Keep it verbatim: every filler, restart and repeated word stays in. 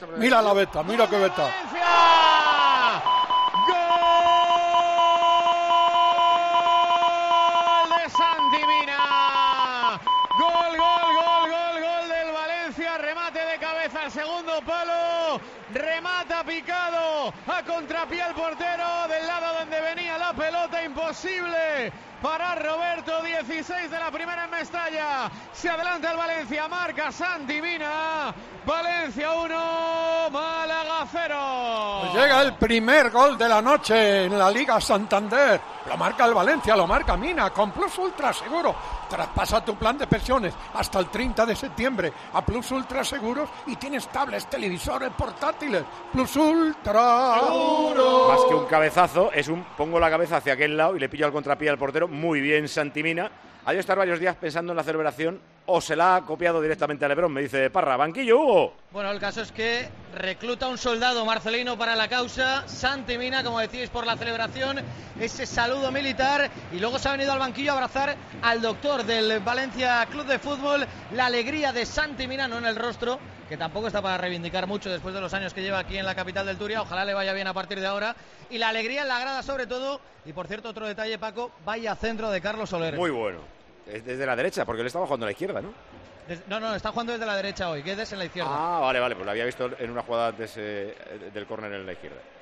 Mira la beta, mira qué beta. ¡Gol de Santi Mina! ¡Gol, gol, gol, gol, gol del Valencia! Remate de cabeza al segundo palo. Remata picado a contrapié el portero del lado donde venía la pelota. Imposible para Roberto. dieciséis de la primera en Mestalla. Se adelanta el Valencia, marca Santi Mina. Valencia uno, Málaga cero. Pues llega el primer gol de la noche en la Liga Santander. Lo marca el Valencia, lo marca Mina, con Plus Ultra Seguro. Traspasa tu plan de pensiones hasta el treinta de septiembre a Plus Ultra Seguros y tienes tablets, televisores, portátiles. Plus Ultra Seguro. Más que un cabezazo, es un pongo la cabeza hacia aquel lado y le pillo al contrapié al portero. Muy bien, Santi Mina. Ha de estar varios días pensando en la celebración o se la ha copiado directamente a Lebrón, me dice Parra. Banquillo, Hugo. Bueno, el caso es que recluta un soldado marcelino para la causa. Santi Mina, como decíais, por la celebración, ese saludo militar, y luego se ha venido al banquillo a abrazar al doctor del Valencia Club de Fútbol. La alegría de Santi Mina, no en el rostro, que tampoco está para reivindicar mucho después de los años que lleva aquí en la capital del Turia. Ojalá le vaya bien a partir de ahora. Y la alegría en la grada sobre todo. Y por cierto, otro detalle, Paco, vaya centro de Carlos Soler. Muy bueno. Es desde la derecha, porque él estaba jugando a la izquierda, ¿no? Des, no, no, está jugando desde la derecha hoy, Guedes en la izquierda. Ah, vale, vale, pues lo había visto en una jugada antes eh, del córner en la izquierda.